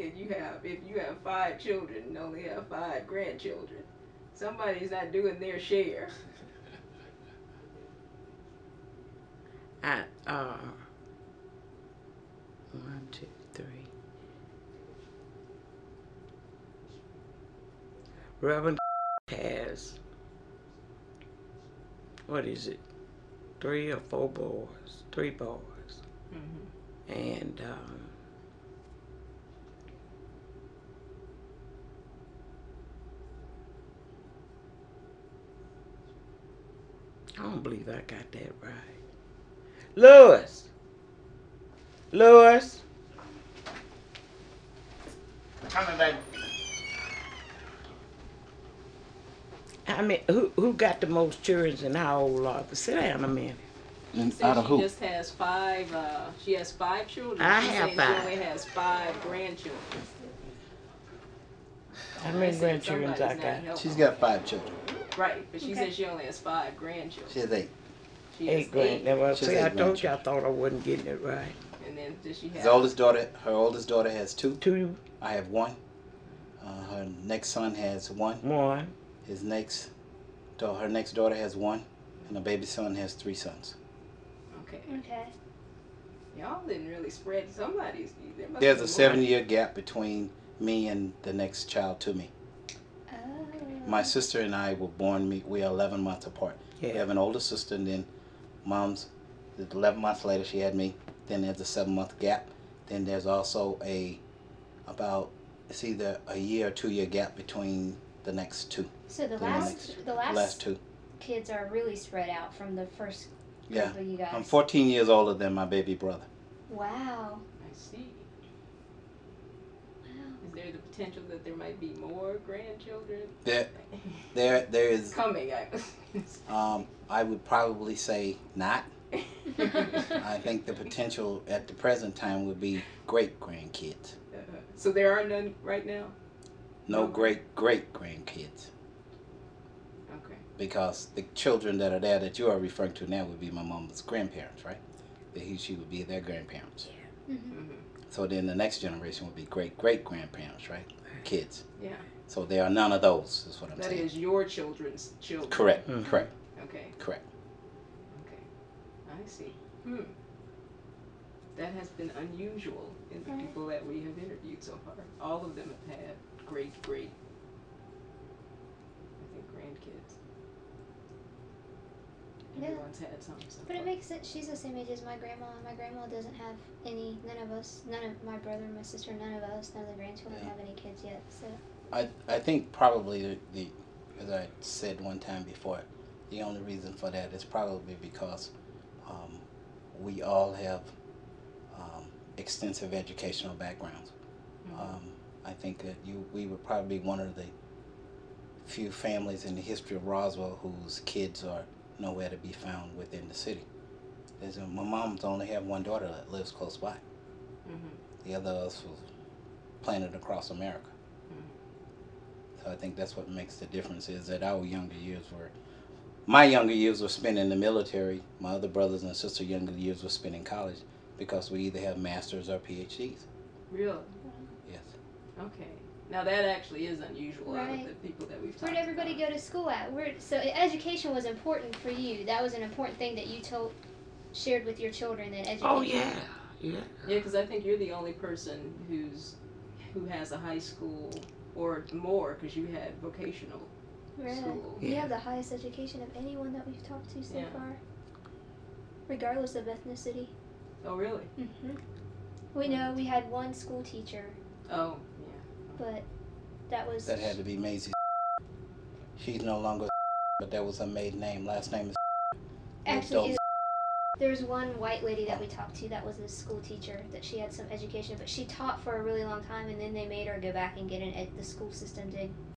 and if you have 5 children and only have 5 grandchildren, somebody's not doing their share. I, one, two, three. Reverend has, what is it, 3 or 4 boys, 3 boys. Mm-hmm. And I don't believe I got that right. Louis. Coming, baby. I mean, who got the most children and how old are they? Sit down a minute. She said she just has 5. She has 5 children. I She's have saying 5. She only has 5 grandchildren. How many grandchildren I got? She's got 5 children. Right, but she said she only has 5 grandchildren. She has 8. She 8 has grandchildren. She See, has I 8 told you I thought I wasn't getting it right. And then does she have? Her oldest daughter has 2. 2. I have 1. Her next son has 1. 1. Her next daughter has 1, and her baby son has 3 sons. Okay. Okay. Y'all didn't really spread somebody's. There's a 7-year gap between me and the next child to me. Oh. My sister and I were born. We are 11 months apart. Yeah. We have an older sister, and then mom's 11 months later she had me. Then there's a 7-month gap. Then there's also it's either a year or 2-year gap between the next 2. So the last last 2 kids are really spread out from the first group Yeah. of you guys. I'm 14 years older than my baby brother. Wow. I see. Wow. Is there the potential that there might be more grandchildren? There is. Coming. I would probably say not. I think the potential at the present time would be great grandkids. So there are none right now? No great grandkids. Okay. Because the children that are there that you are referring to now would be my mom's grandparents, right? She would be their grandparents. Yeah. Mm-hmm. Mm-hmm. So then the next generation would be great grandparents, right? Kids. Yeah. So there are none of those, is what I'm saying. That is your children's children. Correct. Mm-hmm. Correct. Okay. Correct. Okay. I see. That has been unusual in the people that we have interviewed so far. All of them have had great, I think, grandkids. Yeah. Everyone's had some. So But far. it makes sense. She's the same age as my grandma. My grandma doesn't have none of my brother and my sister, none of the grandchildren have any kids yet. So I think probably the as I said one time before, the only reason for that is probably because we all have extensive educational backgrounds. Mm-hmm. I think that we would probably be one of the few families in the history of Roswell whose kids are nowhere to be found within the city. My mom's only have 1 daughter that lives close by. Mm-hmm. The other was planted across America. So I think that's what makes the difference is that my younger years were spent in the military. My other brothers and sisters' younger years were spent in college because we either have masters or PhDs. Really? Yes. Okay. Now that actually is unusual out of Right. the people that we've talked where'd everybody about. go to school at? So education was important for you. That was an important thing that you shared with your children, that education. Oh, yeah. Yeah. Yeah, because I think you're the only person who has a high school or more, because you had vocational Right. school. You Yeah. have the highest education of anyone that we've talked to so Yeah. far, regardless of ethnicity. Oh, really? Mm-hmm. We know we had 1 school teacher, Oh, yeah. but that was That had to be Maisie. She's no longer, but that was her maiden name. Last name is. actually. There's 1 white lady that we talked to that was a school teacher, that she had some education, but she taught for a really long time, and then they made her go back and get the school system did